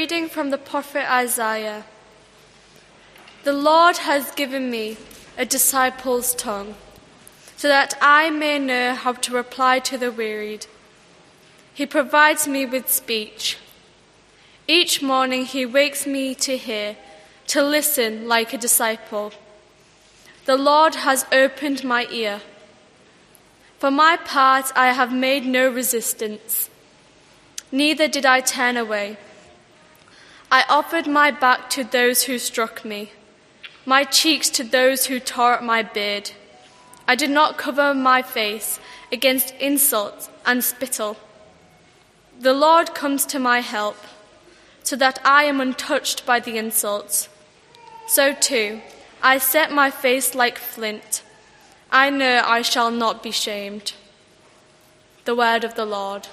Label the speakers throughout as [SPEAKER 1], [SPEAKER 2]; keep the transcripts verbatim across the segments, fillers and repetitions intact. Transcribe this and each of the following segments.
[SPEAKER 1] reading from the prophet Isaiah. The Lord has given me a disciple's tongue, so that I may know how to reply to the wearied. He provides me with speech. Each morning he wakes me to hear, to listen like a disciple. The Lord has opened my ear. For my part, I have made no resistance. Neither did I turn away. I offered my back to those who struck me, my cheeks to those who tore at my beard. I did not cover my face against insult and spittle. The Lord comes to my help, so that I am untouched by the insults. So too, I set my face like flint. I know I shall not be shamed. The word of the Lord.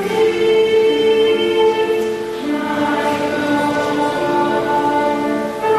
[SPEAKER 2] Thank you.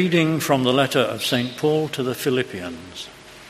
[SPEAKER 2] reading from the letter of Saint Paul to the Philippians.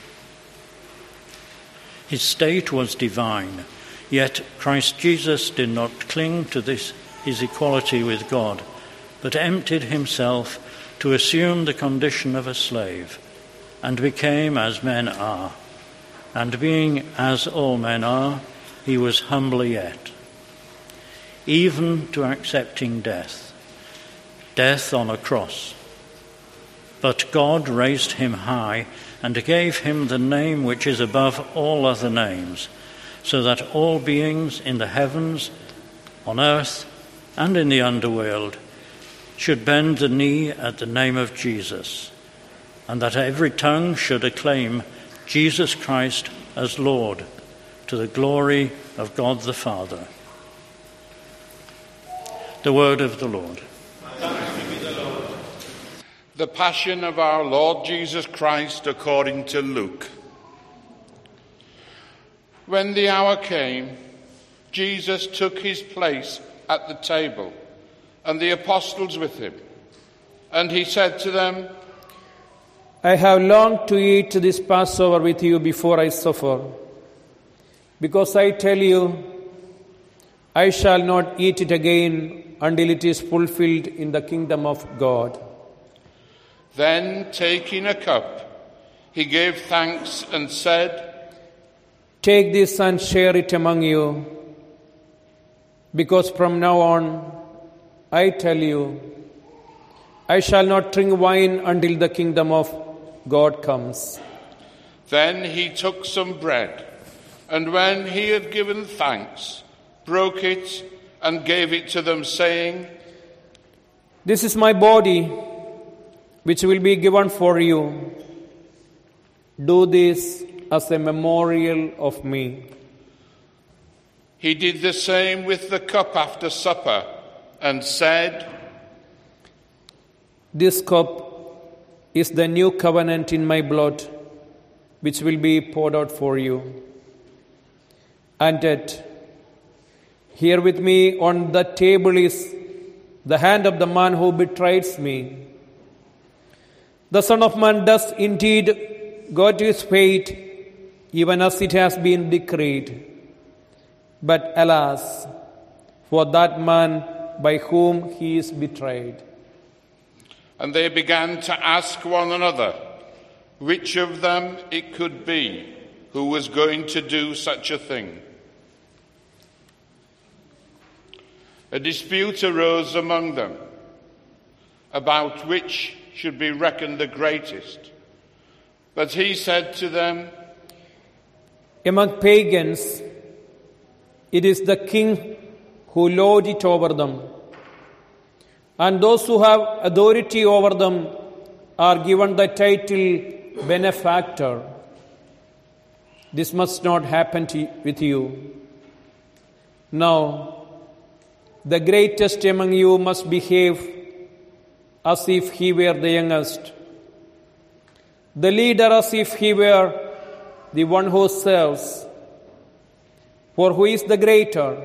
[SPEAKER 2] His state was divine, yet Christ Jesus did not cling to this his equality with God, but emptied himself to assume the condition of a slave, and became as men are. And being as all men are, he was humble yet, even to accepting death, death on a cross. But God raised him high and gave him the name which is above all other names, so that all beings in the heavens, on earth, and in the underworld should bend the knee at the name of Jesus, and that every tongue should acclaim Jesus Christ as Lord, to the glory of God the Father. The word of the Lord.
[SPEAKER 3] The Passion of our Lord Jesus Christ according to Luke. When the hour came, Jesus took his place at the table, and the apostles with him. And he said to them,
[SPEAKER 4] I have longed to eat this Passover with you before I suffer, because I tell you, I shall not eat it again until it is fulfilled in the kingdom of God.
[SPEAKER 3] Then, taking a cup, he gave thanks and said,
[SPEAKER 4] Take this and share it among you, because from now on, I tell you, I shall not drink wine until the kingdom of God comes.
[SPEAKER 3] Then he took some bread, and when he had given thanks, broke it and gave it to them, saying,
[SPEAKER 4] This is my body, which will be given for you. Do this as a memorial of me.
[SPEAKER 3] He did the same with the cup after supper, and said,
[SPEAKER 4] This cup is the new covenant in my blood, which will be poured out for you. And yet, here with me on the table is the hand of the man who betrays me. The Son of Man does indeed go to his fate, even as it has been decreed. But alas, for that man by whom he is betrayed.
[SPEAKER 3] And they began to ask one another which of them it could be who was going to do such a thing. A dispute arose among them about which should be reckoned the greatest. But he said to them,
[SPEAKER 4] Among pagans, it is the king who lords it over them, and those who have authority over them are given the title benefactor. This must not happen to, with you. Now, the greatest among you must behave as if he were the youngest, the leader as if he were the one who serves. For who is the greater,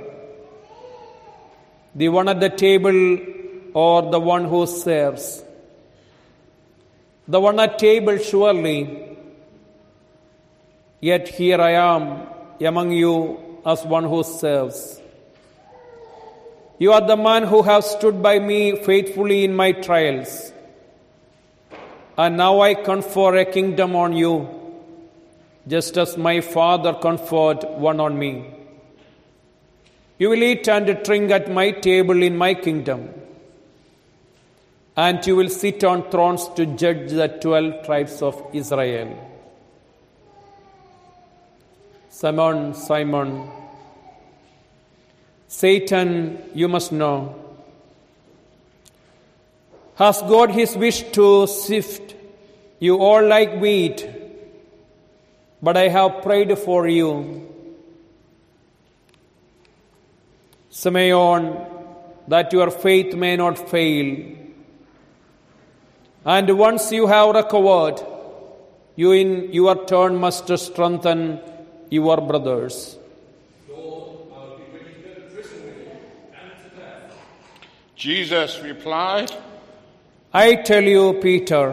[SPEAKER 4] the one at the table or the one who serves? The one at table, surely. Yet here I am among you as one who serves. You are the man who have stood by me faithfully in my trials. And now I confer a kingdom on you, just as my Father conferred one on me. You will eat and drink at my table in my kingdom, and you will sit on thrones to judge the twelve tribes of Israel. Simon, Simon, Satan, you must know, has God his wish to sift you all like wheat, but I have prayed for you, Simeon, that your faith may not fail. And once you have recovered, you in your turn must strengthen your brothers.
[SPEAKER 3] Jesus replied,
[SPEAKER 4] I tell you, Peter,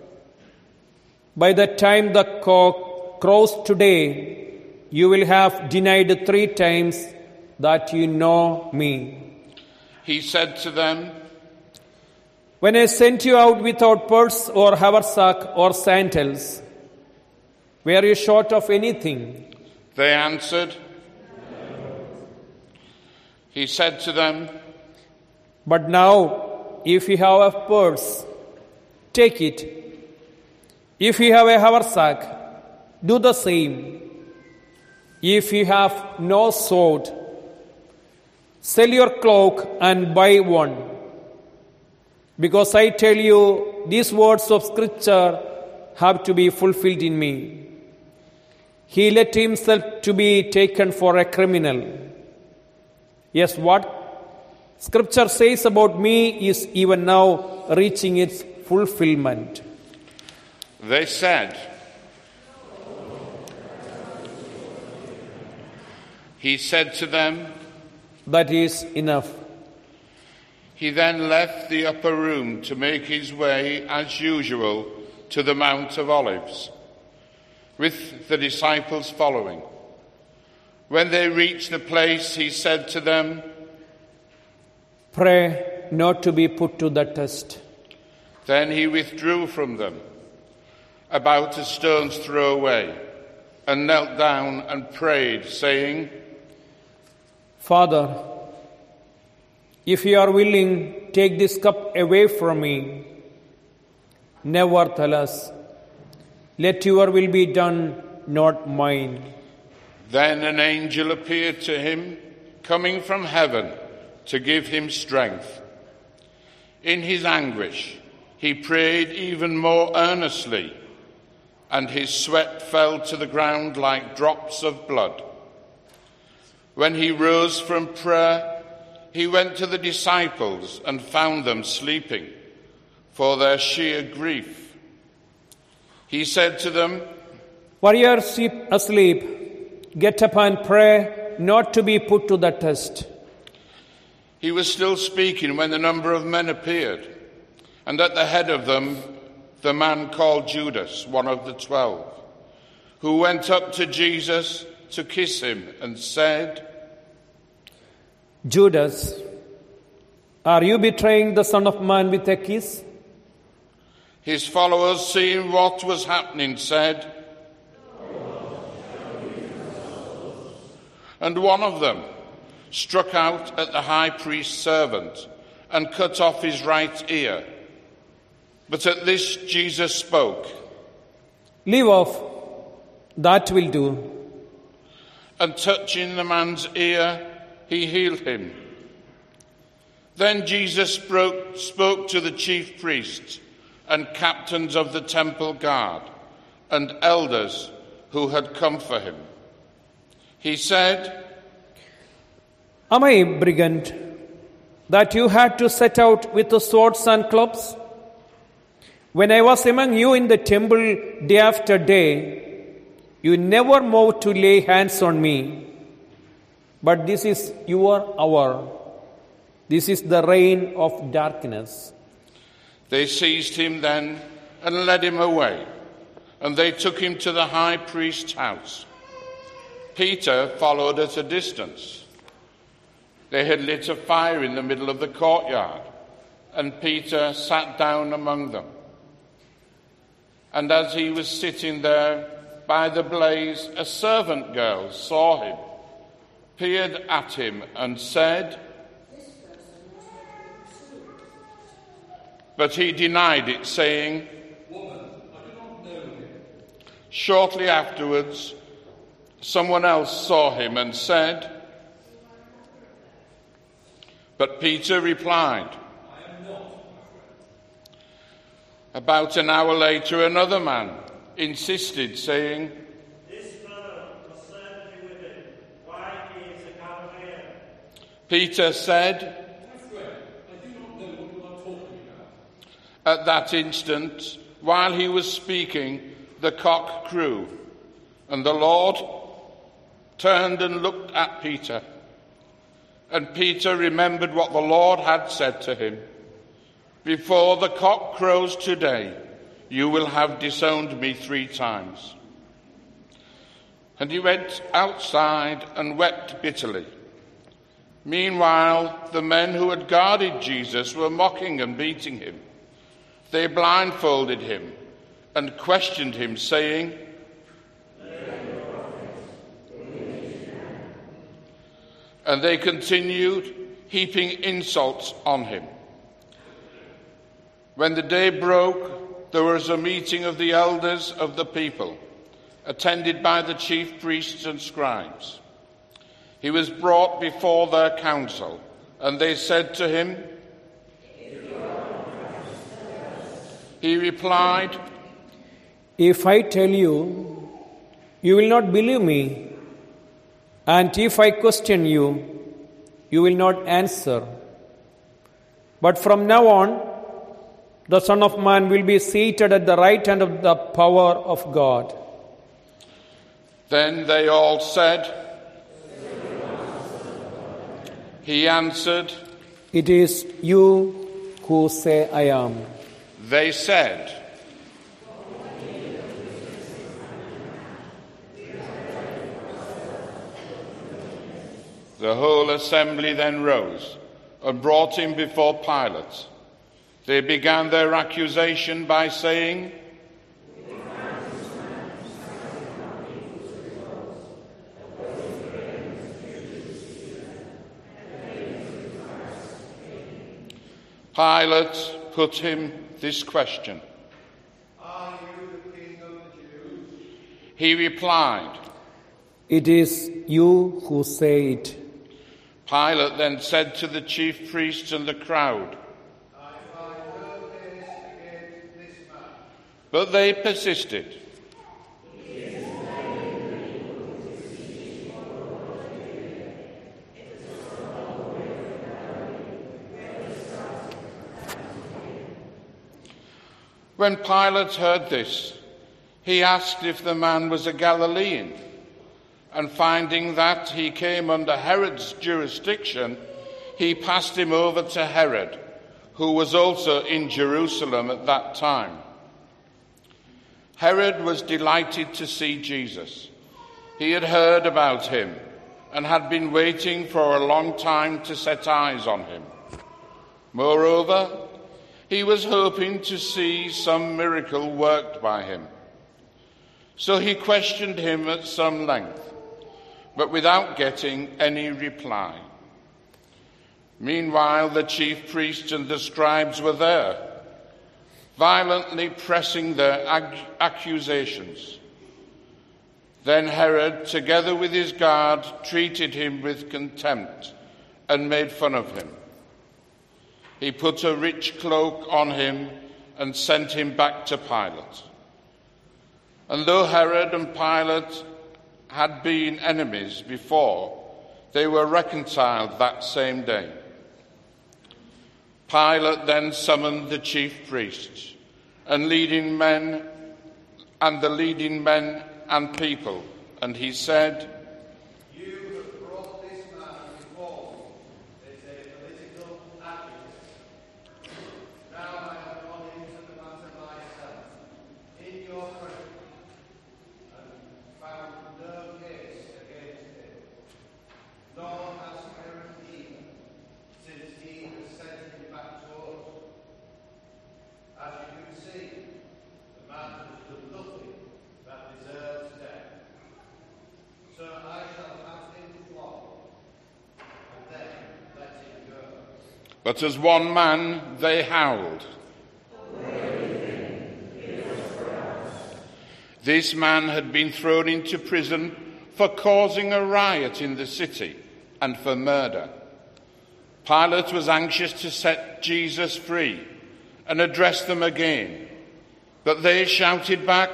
[SPEAKER 4] by the time the cock crows today, you will have denied three times that you know me.
[SPEAKER 3] He said to them,
[SPEAKER 4] When I sent you out without purse or haversack or sandals, were you short of anything?
[SPEAKER 3] They answered. He said to them,
[SPEAKER 4] But now, if you have a purse, take it. If you have a haversack, do the same. If you have no sword, sell your cloak and buy one. Because I tell you, these words of Scripture have to be fulfilled in me. He let himself to be taken for a criminal. Yes, what Scripture says about me is even now reaching its fulfillment.
[SPEAKER 3] They said, He said to them,
[SPEAKER 4] That is enough.
[SPEAKER 3] He then left the upper room to make his way, as usual, to the Mount of Olives, with the disciples following. When they reached the place, he said to them,
[SPEAKER 4] Pray not to be put to the test.
[SPEAKER 3] Then he withdrew from them, about a stone's throw away, and knelt down and prayed, saying,
[SPEAKER 4] Father, if you are willing, take this cup away from me. Nevertheless, let your will be done, not mine.
[SPEAKER 3] Then an angel appeared to him, coming from heaven, to give him strength. In his anguish, he prayed even more earnestly, and his sweat fell to the ground like drops of blood. When he rose from prayer, he went to the disciples and found them sleeping, for their sheer grief. He said to them,
[SPEAKER 4] While you are asleep, get up and pray not to be put to the test.
[SPEAKER 3] He was still speaking when a number of men appeared, and at the head of them the man called Judas, one of the twelve, who went up to Jesus to kiss him and said,
[SPEAKER 4] Judas, are you betraying the Son of Man with a kiss?
[SPEAKER 3] His followers, seeing what was happening, said, and one of them struck out at the high priest's servant and cut off his right ear. But at this Jesus spoke.
[SPEAKER 4] Leave off, that will do.
[SPEAKER 3] And touching the man's ear, he healed him. Then Jesus spoke, spoke to the chief priests and captains of the temple guard and elders who had come for him. He said,
[SPEAKER 4] Am I a brigand that you had to set out with the swords and clubs? When I was among you in the temple day after day, you never moved to lay hands on me. But this is your hour. This is the reign of darkness.
[SPEAKER 3] They seized him then and led him away, and they took him to the high priest's house. Peter followed at a distance. They had lit a fire in the middle of the courtyard, and Peter sat down among them. And as he was sitting there by the blaze, a servant girl saw him, peered at him, and said, but he denied it, saying, Woman, I do not know him. Shortly afterwards, someone else saw him and said, but Peter replied, I am not. About an hour later, another man insisted, saying,
[SPEAKER 5] This fellow was certainly with him. Why, he is a Galilean.
[SPEAKER 3] Peter said, at that instant, while he was speaking, the cock crew, and the Lord turned and looked at Peter. And Peter remembered what the Lord had said to him. Before the cock crows today, you will have disowned me three times. And he went outside and wept bitterly. Meanwhile, the men who had guarded Jesus were mocking and beating him. They blindfolded him and questioned him, saying, and they continued heaping insults on him. When the day broke, there was a meeting of the elders of the people, attended by the chief priests and scribes. He was brought before their council, and they said to him, he replied,
[SPEAKER 4] if I tell you, you will not believe me, and if I question you, you will not answer. But from now on, the Son of Man will be seated at the right hand of the power of God.
[SPEAKER 3] Then they all said, he answered,
[SPEAKER 4] it is you who say I am.
[SPEAKER 3] They said, the whole assembly then rose and brought him before Pilate. They began their accusation by saying, Pilate put him this question, are you the king of the Jews? He replied,
[SPEAKER 4] it is you who say it.
[SPEAKER 3] Pilate then said to the chief priests and the crowd, I find no case against this man. But they persisted. When Pilate heard this, he asked if the man was a Galilean, and finding that he came under Herod's jurisdiction, he passed him over to Herod, who was also in Jerusalem at that time. Herod was delighted to see Jesus. He had heard about him and had been waiting for a long time to set eyes on him. Moreover, he was hoping to see some miracle worked by him. So he questioned him at some length, but without getting any reply. Meanwhile, the chief priests and the scribes were there, violently pressing their ag- accusations. Then Herod, together with his guard, treated him with contempt and made fun of him. He put a rich cloak on him and sent him back to Pilate. And though Herod and Pilate had been enemies before, they were reconciled that same day. Pilate then summoned the chief priests and leading men and the leading men and people, and he said, you have brought this man before me as a political activist. Now I have gone into the matter myself in your presence and found no case against him, nor has Herod either, since he has sent him back to us. As you can see, the man has done nothing that deserves death. So I shall have him flogged, and then let him go. But as one man they howled. This man had been thrown into prison for causing a riot in the city and for murder. Pilate was anxious to set Jesus free and address them again, but they shouted back,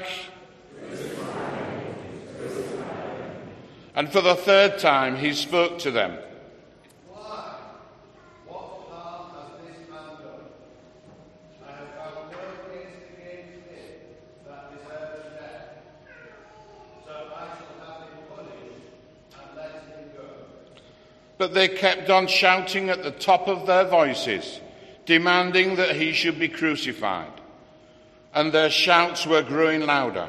[SPEAKER 3] and for the third time he spoke to them. Why? What harm has this man done? I have found no case against him that deserves death. So I shall have him punished and let him go. But they kept on shouting at the top of their voices, demanding that he should be crucified, and their shouts were growing louder.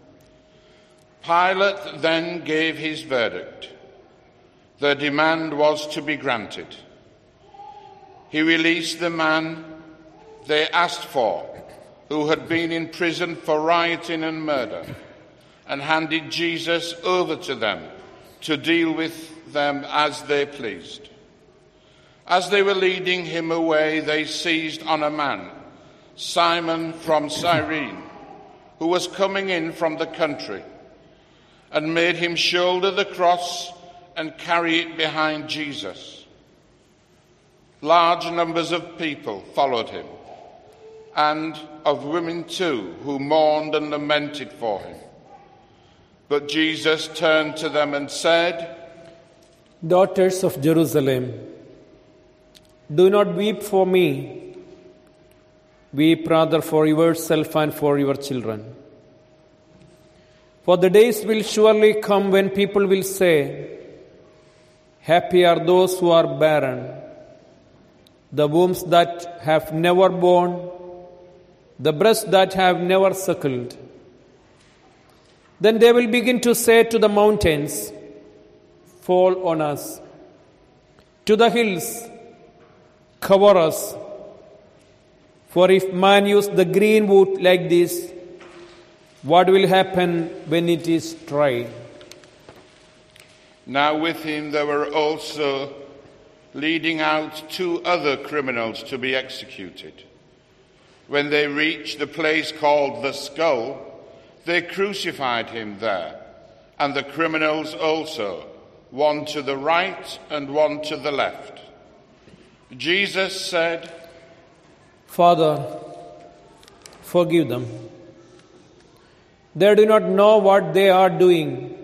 [SPEAKER 3] Pilate then gave his verdict. Their demand was to be granted. He released the man they asked for, who had been in prison for rioting and murder, and handed Jesus over to them to deal with them as they pleased. As they were leading him away, they seized on a man, Simon from Cyrene, who was coming in from the country, and made him shoulder the cross and carry it behind Jesus. Large numbers of people followed him, and of women too, who mourned and lamented for him. But Jesus turned to them and said,
[SPEAKER 4] "Daughters of Jerusalem, do not weep for me. Weep rather for yourself and for your children. For the days will surely come when people will say, 'Happy are those who are barren, the wombs that have never borne, the breasts that have never suckled.' Then they will begin to say to the mountains, 'Fall on us,' to the hills, 'Cover us.' For if man use the green wood like this, what will happen when it is dry?"
[SPEAKER 3] Now with him there were also leading out two other criminals to be executed. When they reached the place called the Skull, they crucified him there, and the criminals also, one to the right and one to the left. Jesus said,
[SPEAKER 4] "Father, forgive them. They do not know what they are doing."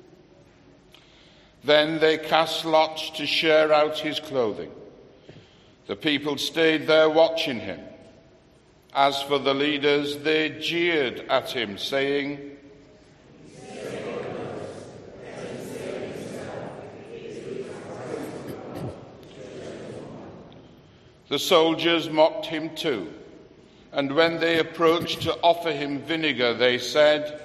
[SPEAKER 3] Then they cast lots to share out his clothing. The people stayed there watching him. As for the leaders, they jeered at him, saying, The soldiers mocked him too, and when they approached to offer him vinegar, they said,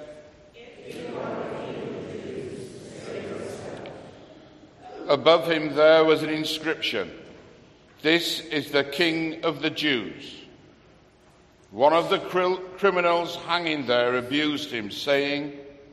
[SPEAKER 3] Above him there was an inscription, "This is the King of the Jews." One of the cr- criminals hanging there abused him, saying,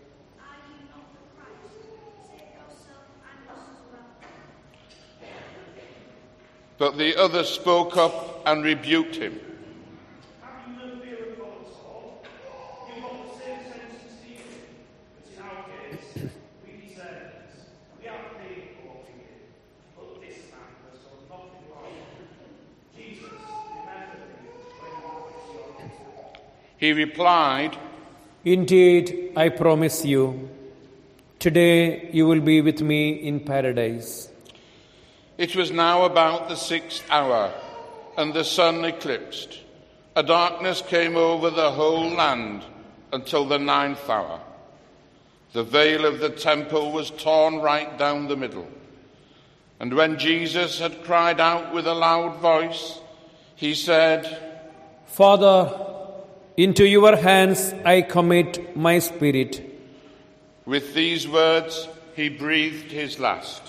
[SPEAKER 3] But the other spoke up and rebuked him.
[SPEAKER 5] Have you no fear of God at all? You got the same sentence to you. But in our case, we deserve this. We have paid for it. But this man has done nothing wrong. Jesus, remember me when you fix your return.
[SPEAKER 3] He replied,
[SPEAKER 4] "Indeed, I promise you, today you will be with me in paradise."
[SPEAKER 3] It was now about the sixth hour, and the sun eclipsed. A darkness came over the whole land until the ninth hour. The veil of the temple was torn right down the middle. And when Jesus had cried out with a loud voice, he said,
[SPEAKER 4] "Father, into your hands I commit my spirit."
[SPEAKER 3] With these words, he breathed his last.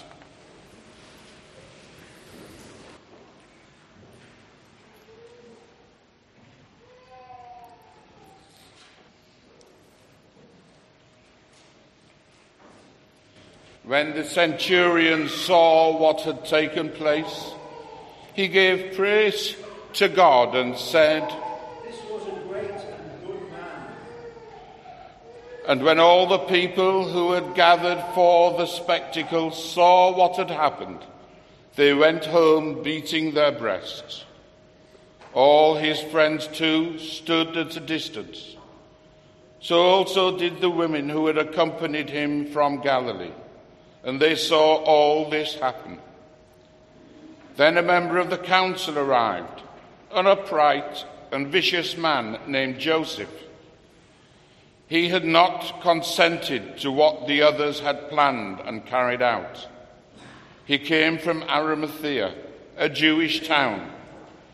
[SPEAKER 3] When the centurion saw what had taken place, he gave praise to God and said,
[SPEAKER 5] This was a great and good man.
[SPEAKER 3] And when all the people who had gathered for the spectacle saw what had happened, they went home beating their breasts. All his friends too stood at a distance. So also did the women who had accompanied him from Galilee. And they saw all this happen. Then a member of the council arrived, an upright and vicious man named Joseph. He had not consented to what the others had planned and carried out. He came from Arimathea, a Jewish town,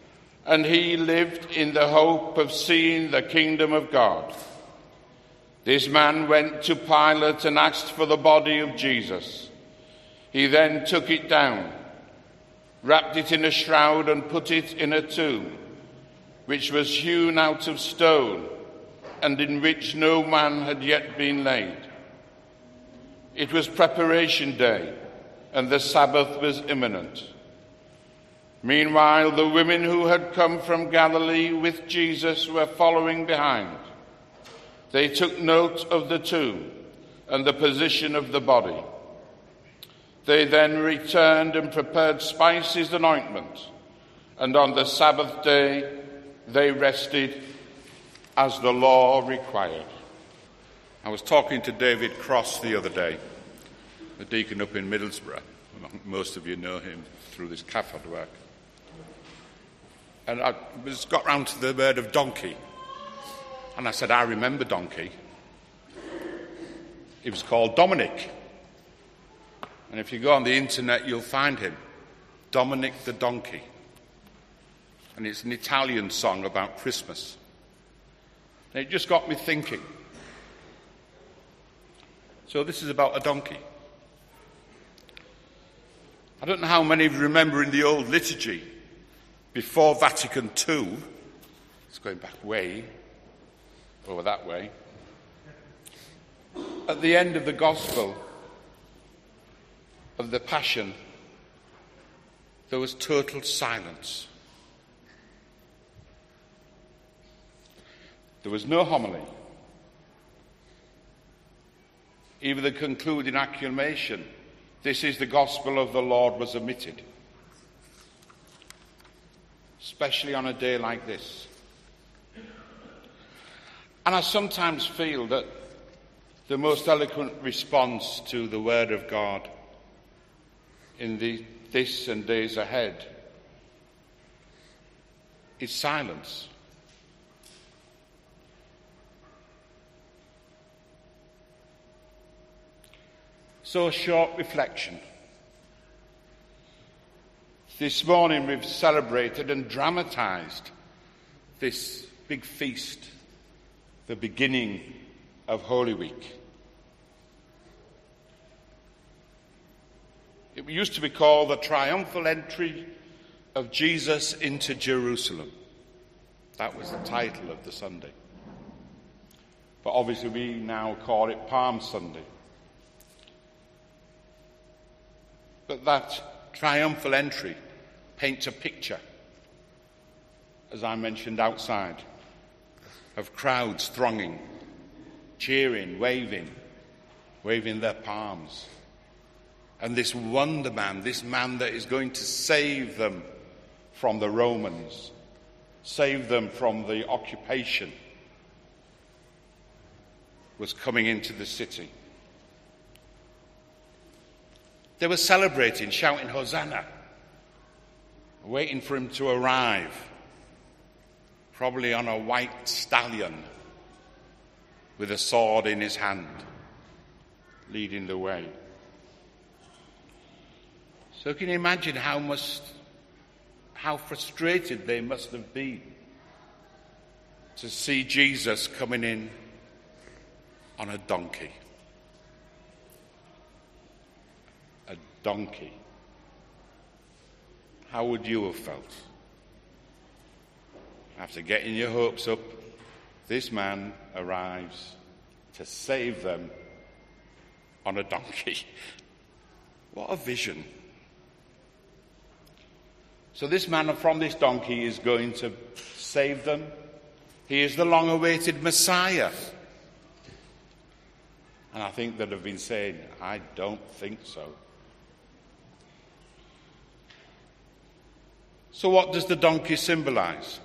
[SPEAKER 3] and he lived in the hope of seeing the kingdom of God. This man went to Pilate and asked for the body of Jesus. He then took it down, wrapped it in a shroud and put it in a tomb, which was hewn out of stone and in which no man had yet been laid. It was preparation day, and the Sabbath was imminent. Meanwhile, the women who had come from Galilee with Jesus were following behind. They took note of the tomb and the position of the body. They then returned and prepared spices and ointment, and on the Sabbath day they rested as the law required.
[SPEAKER 6] I was talking to David Cross the other day, the deacon up in Middlesbrough. Most of you know him through this C A F O D work. And I was got round to the word of donkey. And I said, I remember donkey. He was called Dominic. And if you go on the internet, you'll find him. Dominic the Donkey. And it's an Italian song about Christmas. And it just got me thinking. So this is about a donkey. I don't know how many of you remember in the old liturgy, before Vatican Two, it's going back way, over that way, at the end of the Gospel of the Passion, there was total silence. There was no homily. Even the concluding acclamation, "This is the gospel of the Lord," was omitted. Especially on a day like this. And I sometimes feel that the most eloquent response to the Word of God in the, this and days ahead is silence. So, a short reflection. This morning we've celebrated and dramatised this big feast, the beginning of Holy Week. It used to be called the triumphal entry of Jesus into Jerusalem. That was the title of the Sunday. But obviously we now call it Palm Sunday. But that triumphal entry paints a picture, as I mentioned outside, of crowds thronging, cheering, waving, waving their palms. And this wonder man, this man that is going to save them from the Romans, save them from the occupation, was coming into the city. They were celebrating, shouting Hosanna, waiting for him to arrive, probably on a white stallion with a sword in his hand, leading the way. So can you imagine how must, how frustrated they must have been to see Jesus coming in on a donkey. A donkey. How would you have felt? After getting your hopes up, this man arrives to save them on a donkey. What a vision. So this man from this donkey is going to save them. He is the long-awaited Messiah. And I think that have been saying, I don't think so. So what does the donkey symbolize?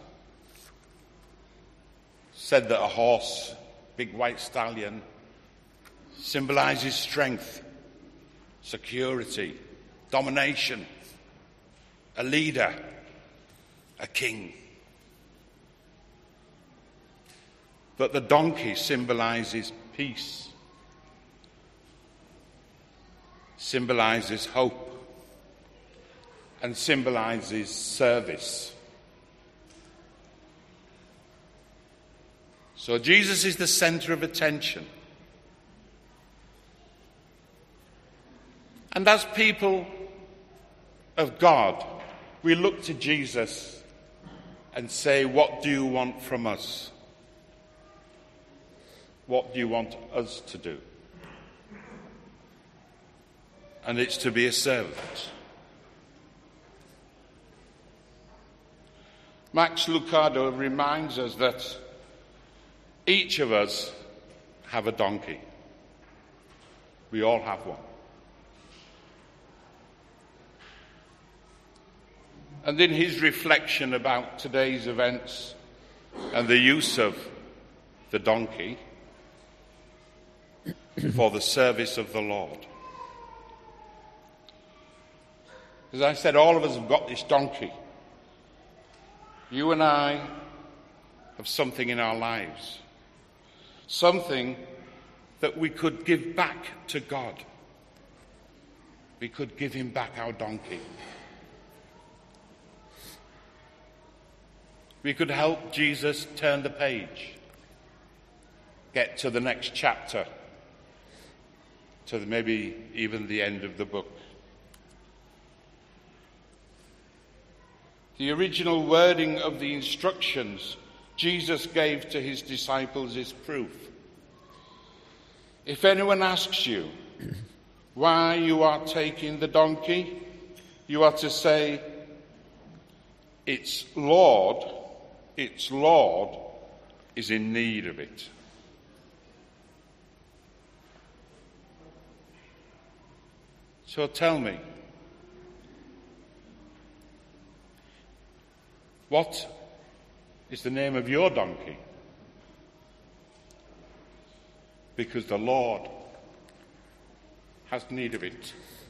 [SPEAKER 6] Said that a horse, big white stallion, symbolizes strength, security, domination, a leader, a king. But the donkey symbolizes peace, symbolizes hope, and symbolizes service. So Jesus is the center of attention. And as people of God, we look to Jesus and say, what do you want from us? What do you want us to do? And it's to be a servant. Max Lucado reminds us that each of us have a donkey. We all have one. And in his reflection about today's events and the use of the donkey for the service of the Lord, as I said, all of us have got this donkey. You and I have something in our lives, something that we could give back to God. We could give him back our donkey. We could help Jesus turn the page, get to the next chapter, to maybe even the end of the book. The original wording of the instructions Jesus gave to his disciples is proof. If anyone asks you why you are taking the donkey, you are to say, its Lord, its Lord is in need of it. So tell me, what is the name of your donkey? Because the Lord has need of it.